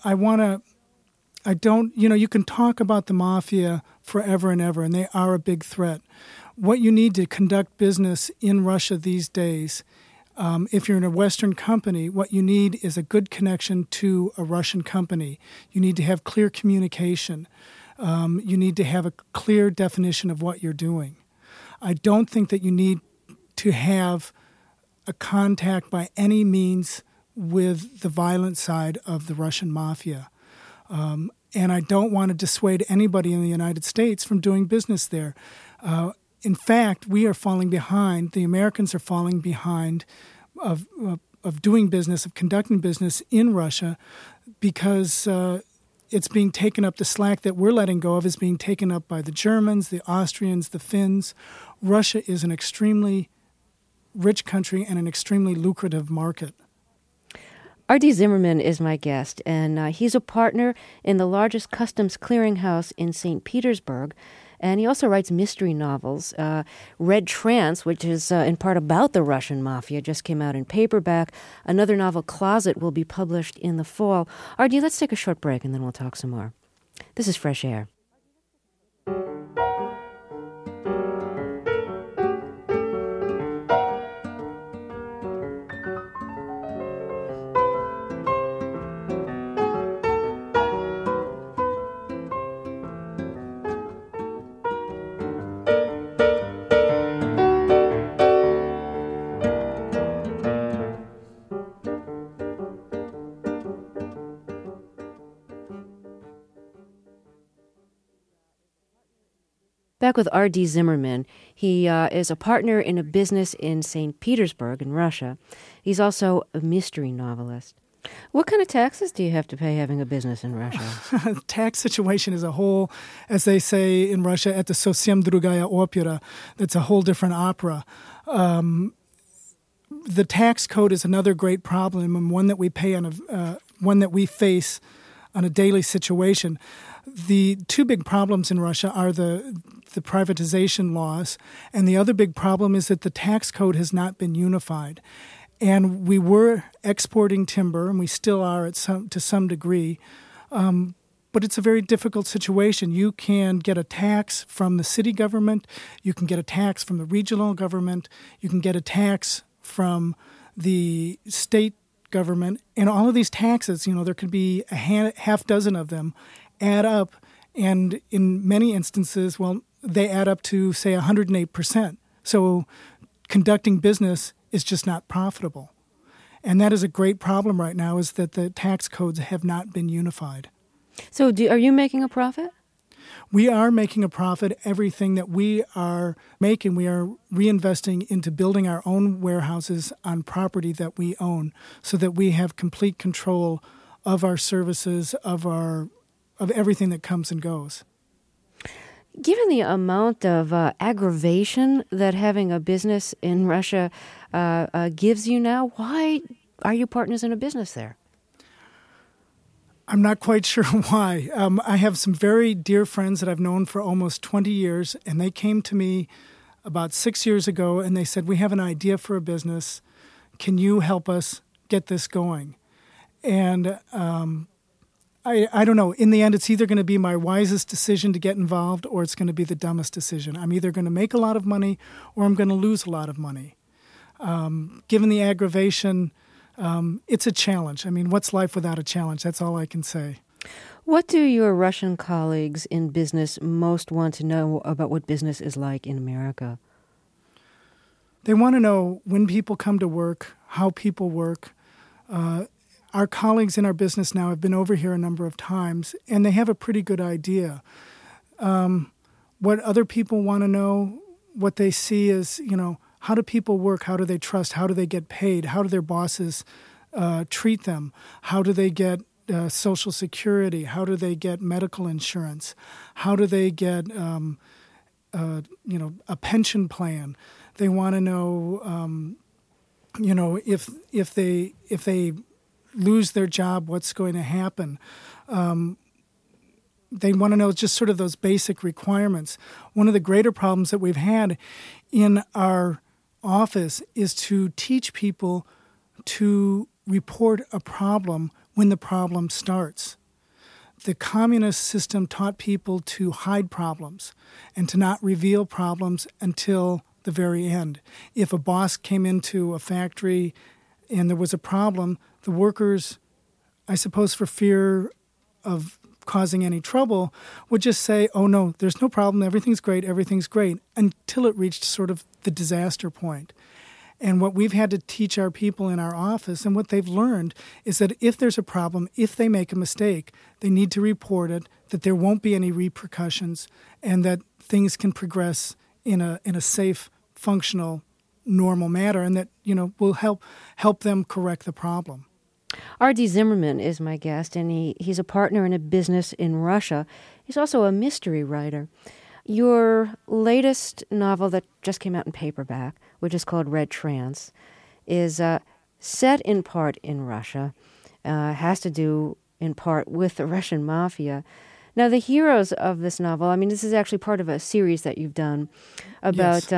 can talk about the mafia forever and ever, and they are a big threat. What you need to conduct business in Russia these days, if you're in a Western company, what you need is a good connection to a Russian company. You need to have clear communication. You need to have a clear definition of what you're doing. I don't think that you need to have a contact by any means with the violent side of the Russian mafia. And I don't want to dissuade anybody in the United States from doing business there. In fact, we are falling behind. The Americans are falling behind of doing business, of conducting business in Russia, because it's being taken up. The slack that we're letting go of is being taken up by the Germans, the Austrians, the Finns. Russia is an extremely rich country and an extremely lucrative market. R.D. Zimmerman is my guest, and he's a partner in the largest customs clearinghouse in St. Petersburg. And he also writes mystery novels. Red Trance, which is in part about the Russian mafia, just came out in paperback. Another novel, Closet, will be published in the fall. R.D., let's take a short break and then we'll talk some more. This is Fresh Air. Back with R.D. Zimmerman. He is a partner in a business in St. Petersburg in Russia. He's also a mystery novelist. What kind of taxes do you have to pay having a business in Russia? The tax situation is a whole, as they say in Russia, это совсем другая опера. That's a whole different opera. The tax code is another great problem, and one that we face on a daily situation. The two big problems in Russia are the privatization laws, and the other big problem is that the tax code has not been unified. And we were exporting timber, and we still are to some degree, But it's a very difficult situation. You can get a tax from the city government. You can get a tax from the regional government. You can get a tax from the state government. And all of these taxes, there could be a half dozen of them, add up. And in many instances, they add up to, say, 108%. So conducting business is just not profitable. And that is a great problem right now, is that the tax codes have not been unified. So are you making a profit? We are making a profit. Everything that we are making, we are reinvesting into building our own warehouses on property that we own, so that we have complete control of our services, of everything that comes and goes. Given the amount of aggravation that having a business in Russia gives you now, why are you partners in a business there? I'm not quite sure why. I have some very dear friends that I've known for almost 20 years, and they came to me about 6 years ago, and they said, we have an idea for a business. Can you help us get this going? And I don't know. In the end, it's either going to be my wisest decision to get involved, or it's going to be the dumbest decision. I'm either going to make a lot of money, or I'm going to lose a lot of money. Given the aggravation, it's a challenge. I mean, what's life without a challenge? That's all I can say. What do your Russian colleagues in business most want to know about what business is like in America? They want to know when people come to work, how people work. Our colleagues in our business now have been over here a number of times, and they have a pretty good idea. What other people want to know, what they see is, how do people work? How do they trust? How do they get paid? How do their bosses treat them? How do they get Social Security? How do they get medical insurance? How do they get, a pension plan? They want to know, if they lose their job, what's going to happen? They want to know just sort of those basic requirements. One of the greater problems that we've had in our office is to teach people to report a problem when the problem starts. The communist system taught people to hide problems and to not reveal problems until the very end. If a boss came into a factory and there was a problem, the workers, I suppose for fear of causing any trouble, would just say, oh no, there's no problem, everything's great, until it reached sort of the disaster point. And what we've had to teach our people in our office, and what they've learned, is that if there's a problem, if they make a mistake, they need to report it, that there won't be any repercussions, and that things can progress in a safe, functional, normal manner, and that, will help them correct the problem. R.D. Zimmerman is my guest, and he's a partner in a business in Russia. He's also a mystery writer. Your latest novel that just came out in paperback, which is called Red Trance, is set in part in Russia, has to do in part with the Russian mafia. Now, the heroes of this novel, this is actually part of a series that you've done about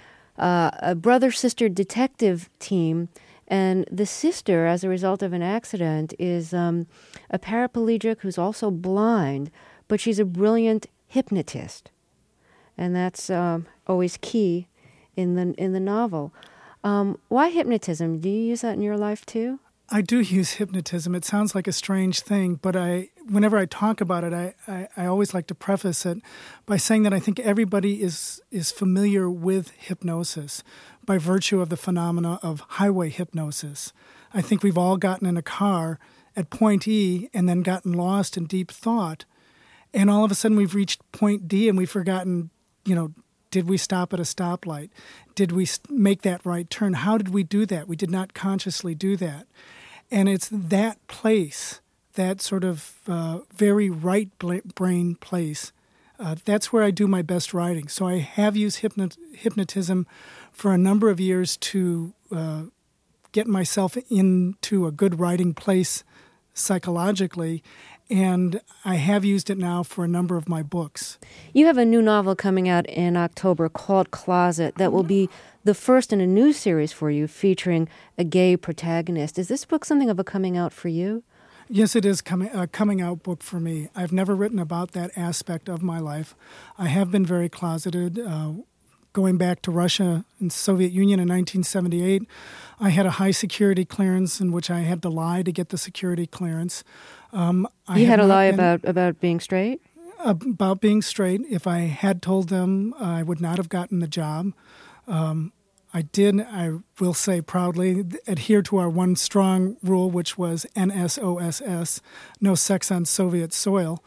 a brother-sister detective team. And the sister, as a result of an accident, is a paraplegic who's also blind, but she's a brilliant hypnotist. And that's always key in the novel. Why hypnotism? Do you use that in your life too? I do use hypnotism. It sounds like a strange thing, but whenever I talk about it, I always like to preface it by saying that I think everybody is familiar with hypnosis by virtue of the phenomena of highway hypnosis. I think we've all gotten in a car at point E and then gotten lost in deep thought, and all of a sudden we've reached point D and we've forgotten, did we stop at a stoplight? Did we make that right turn? How did we do that? We did not consciously do that. And it's that place, that sort of very right brain place, that's where I do my best writing. So I have used hypnotism for a number of years to get myself into a good writing place psychologically, and I have used it now for a number of my books. You have a new novel coming out in October called Closet that will be the first in a new series for you featuring a gay protagonist. Is this book something of a coming out for you? Yes, it is a coming out book for me. I've never written about that aspect of my life. I have been very closeted. Going back to Russia and Soviet Union in 1978, I had a high security clearance in which I had to lie to get the security clearance. You had to lie about being straight? About being straight. If I had told them, I would not have gotten the job. I did, I will say proudly, adhere to our one strong rule, which was NSOSS, no sex on Soviet soil.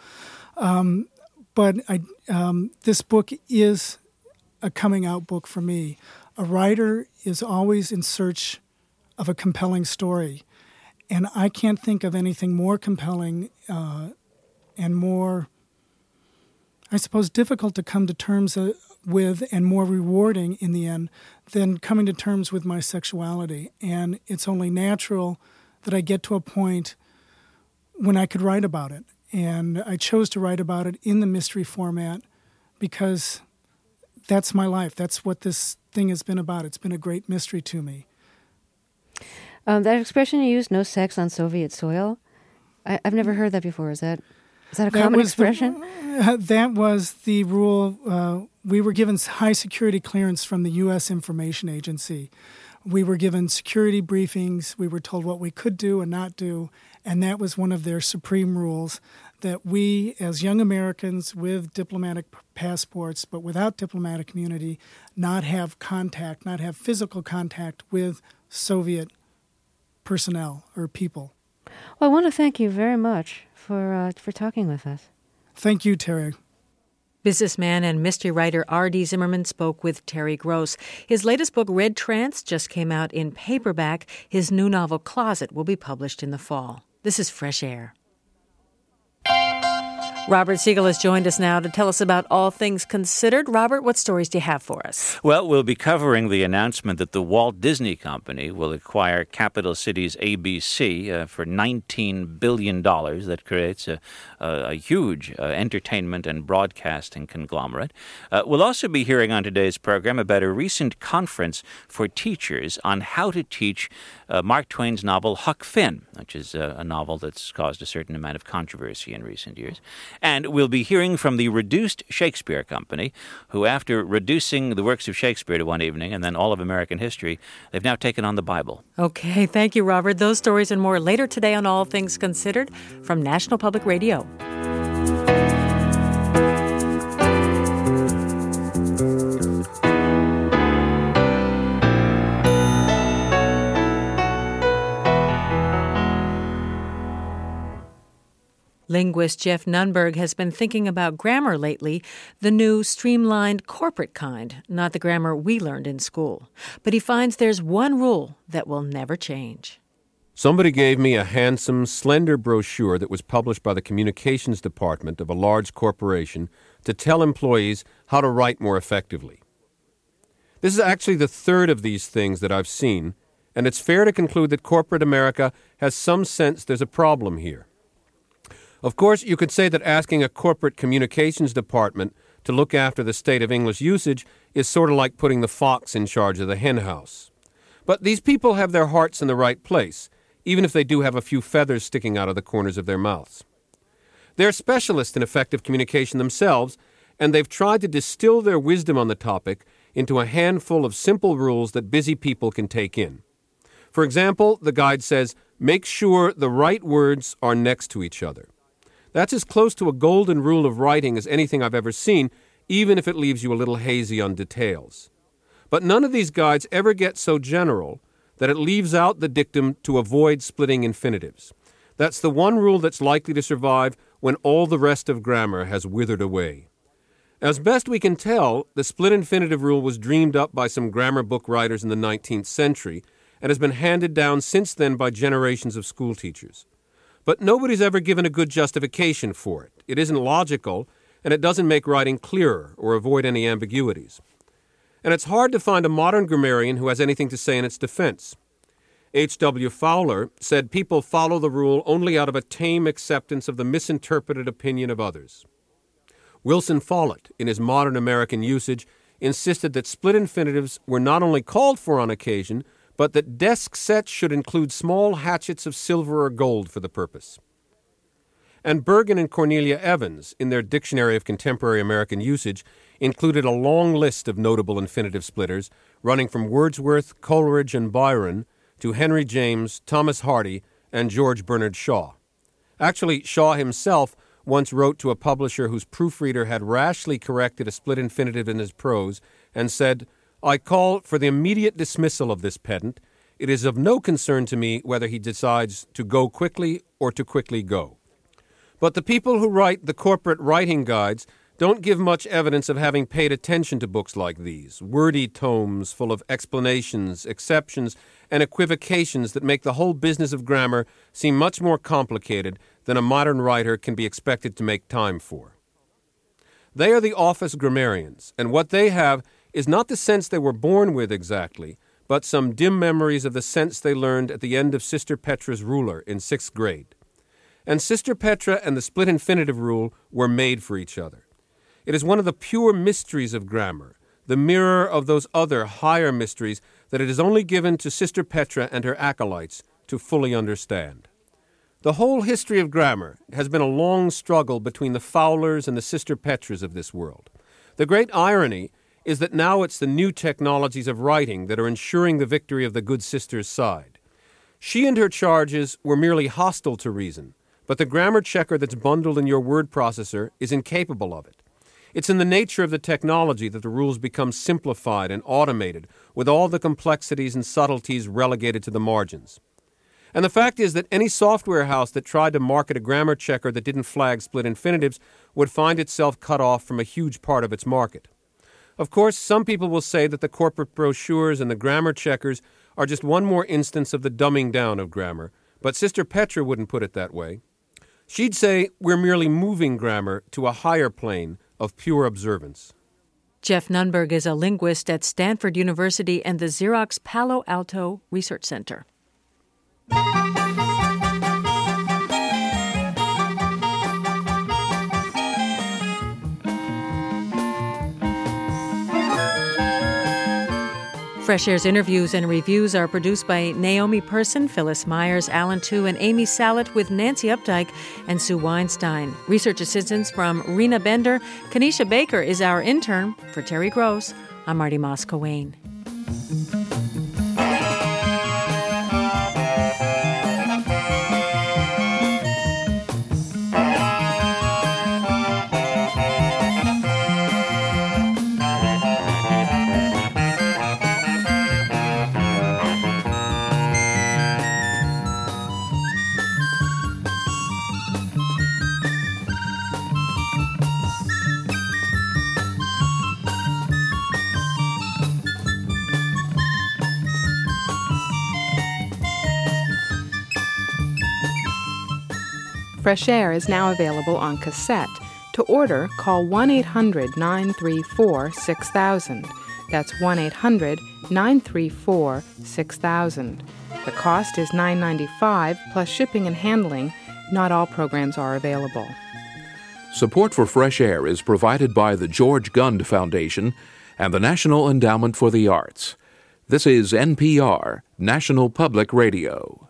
But this book is a coming out book for me. A writer is always in search of a compelling story. And I can't think of anything more compelling and more, I suppose, difficult to come to terms with and more rewarding in the end than coming to terms with my sexuality. And it's only natural that I get to a point when I could write about it. And I chose to write about it in the mystery format because that's my life. That's what this thing has been about. It's been a great mystery to me. That expression you used, no sex on Soviet soil, I've never heard that before. Is that a common expression? That was the rule. We were given high security clearance from the U.S. Information Agency. We were given security briefings. We were told what we could do and not do, and that was one of their supreme rules, that we, as young Americans with diplomatic passports but without diplomatic immunity, not have physical contact with Soviet personnel or people. Well, I want to thank you very much for talking with us. Thank you, Terry. Businessman and mystery writer R.D. Zimmerman spoke with Terry Gross. His latest book, Red Trance, just came out in paperback. His new novel, Closet, will be published in the fall. This is Fresh Air. Robert Siegel has joined us now to tell us about All Things Considered. Robert, what stories do you have for us? Well, we'll be covering the announcement that the Walt Disney Company will acquire Capital Cities ABC for $19 billion. That creates a huge entertainment and broadcasting conglomerate. We'll also be hearing on today's program about a recent conference for teachers on how to teach Mark Twain's novel Huck Finn, which is a novel that's caused a certain amount of controversy in recent years. And we'll be hearing from the Reduced Shakespeare Company, who, after reducing the works of Shakespeare to one evening and then all of American history, they've now taken on the Bible. Okay, thank you, Robert. Those stories and more later today on All Things Considered from National Public Radio. Linguist Jeff Nunberg has been thinking about grammar lately, the new streamlined corporate kind, not the grammar we learned in school. But he finds there's one rule that will never change. Somebody gave me a handsome, slender brochure that was published by the communications department of a large corporation to tell employees how to write more effectively. This is actually the third of these things that I've seen, and it's fair to conclude that corporate America has some sense there's a problem here. Of course, you could say that asking a corporate communications department to look after the state of English usage is sort of like putting the fox in charge of the hen house. But these people have their hearts in the right place, even if they do have a few feathers sticking out of the corners of their mouths. They're specialists in effective communication themselves, and they've tried to distill their wisdom on the topic into a handful of simple rules that busy people can take in. For example, the guide says, make sure the right words are next to each other. That's as close to a golden rule of writing as anything I've ever seen, even if it leaves you a little hazy on details. But none of these guides ever get so general that it leaves out the dictum to avoid splitting infinitives. That's the one rule that's likely to survive when all the rest of grammar has withered away. As best we can tell, the split infinitive rule was dreamed up by some grammar book writers in the 19th century and has been handed down since then by generations of school teachers. But nobody's ever given a good justification for it. It isn't logical, and it doesn't make writing clearer or avoid any ambiguities. And it's hard to find a modern grammarian who has anything to say in its defense. H.W. Fowler said people follow the rule only out of a tame acceptance of the misinterpreted opinion of others. Wilson Follett, in his Modern American Usage, insisted that split infinitives were not only called for on occasion, but that desk sets should include small hatchets of silver or gold for the purpose. And Bergen and Cornelia Evans, in their Dictionary of Contemporary American Usage, included a long list of notable infinitive splitters, running from Wordsworth, Coleridge, and Byron to Henry James, Thomas Hardy, and George Bernard Shaw. Actually, Shaw himself once wrote to a publisher whose proofreader had rashly corrected a split infinitive in his prose and said, "I call for the immediate dismissal of this pedant. It is of no concern to me whether he decides to go quickly or to quickly go." But the people who write the corporate writing guides don't give much evidence of having paid attention to books like these, wordy tomes full of explanations, exceptions, and equivocations that make the whole business of grammar seem much more complicated than a modern writer can be expected to make time for. They are the office grammarians, and what they have is not the sense they were born with exactly, but some dim memories of the sense they learned at the end of Sister Petra's ruler in 6th grade. And Sister Petra and the split infinitive rule were made for each other. It is one of the pure mysteries of grammar, the mirror of those other higher mysteries that it is only given to Sister Petra and her acolytes to fully understand. The whole history of grammar has been a long struggle between the Fowlers and the Sister Petras of this world. The great irony is that now it's the new technologies of writing that are ensuring the victory of the good sister's side. She and her charges were merely hostile to reason, but the grammar checker that's bundled in your word processor is incapable of it. It's in the nature of the technology that the rules become simplified and automated, with all the complexities and subtleties relegated to the margins. And the fact is that any software house that tried to market a grammar checker that didn't flag split infinitives would find itself cut off from a huge part of its market. Of course, some people will say that the corporate brochures and the grammar checkers are just one more instance of the dumbing down of grammar, but Sister Petra wouldn't put it that way. She'd say we're merely moving grammar to a higher plane of pure observance. Jeff Nunberg is a linguist at Stanford University and the Xerox Palo Alto Research Center. Fresh Air's interviews and reviews are produced by Naomi Person, Phyllis Myers, Alan Tu, and Amy Sallet, with Nancy Updike and Sue Weinstein. Research assistance from Rena Bender. Kanisha Baker is our intern. For Terry Gross, I'm Marty Moss-Cowain. Fresh Air is now available on cassette. To order, call 1-800-934-6000. That's 1-800-934-6000. The cost is $9.95 plus shipping and handling. Not all programs are available. Support for Fresh Air is provided by the George Gund Foundation and the National Endowment for the Arts. This is NPR, National Public Radio.